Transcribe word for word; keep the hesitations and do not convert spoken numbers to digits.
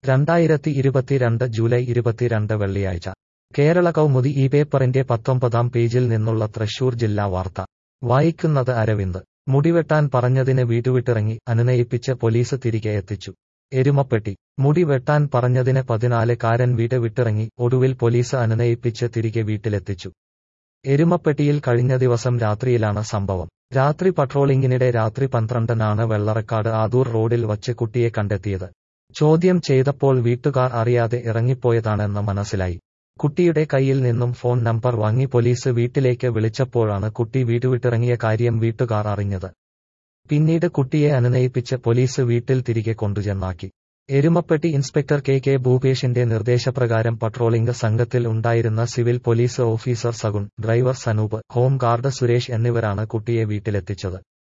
രണ്ടായിരത്തി ഇരുപത്തിരണ്ട് ജൂലൈ ഇരുപത്തിരണ്ട് വെള്ളിയാഴ്ച കേരള കൗമുദി ഈ പേപ്പറിന്റെ പത്തൊമ്പതാം പേജിൽ നിന്നുള്ള തൃശൂർ ജില്ലാ വാർത്ത വായിക്കുന്നത് അരവിന്ദ്. മുടിവെട്ടാൻ പറഞ്ഞതിന് വീട്ടുവിട്ടിറങ്ങി അനുനയിപ്പിച്ച് പോലീസ് തിരികെ എത്തിച്ചു. എരുമപ്പെട്ടി. മുടി വെട്ടാൻ പറഞ്ഞതിന് പതിനാല് കാരൻ വീട് വിട്ടിറങ്ങി, ഒടുവിൽ പോലീസ് അനുനയിപ്പിച്ച് തിരികെ വീട്ടിലെത്തിച്ചു. എരുമപ്പെട്ടിയിൽ കഴിഞ്ഞ ദിവസം രാത്രിയിലാണ് സംഭവം. രാത്രി പട്രോളിംഗിനിടെ രാത്രി പന്ത്രണ്ടിനാണ് വെള്ളറക്കാട് ആദൂർ റോഡിൽ വച്ച് കുട്ടിയെ കണ്ടെത്തിയത്. ചോദ്യം ചെയ്തപ്പോൾ വീട്ടുകാർ അറിയാതെ ഇറങ്ങിപ്പോയതാണെന്ന് മനസ്സിലായി. കുട്ടിയുടെ കയ്യിൽ നിന്നും ഫോൺ നമ്പർ വാങ്ങി പോലീസ് വീട്ടിലേക്ക് വിളിച്ചപ്പോഴാണ് കുട്ടി വീടുവിട്ടിറങ്ങിയ കാര്യം വീട്ടുകാർ അറിഞ്ഞത്. പിന്നീട് കുട്ടിയെ അനുനയിപ്പിച്ച് പോലീസ് വീട്ടിൽ തിരികെ കൊണ്ടുചെന്നാക്കി. എരുമപ്പെട്ടി ഇൻസ്പെക്ടർ കെ കെ ഭൂപേഷിന്റെ നിർദ്ദേശപ്രകാരം പട്രോളിംഗ് സംഘത്തിൽ ഉണ്ടായിരുന്ന civil police officer Sagun, driver Sanoop, home guard Suresh എന്നിവരാണ് കുട്ടിയെ വീട്ടിലെത്തിച്ചത്.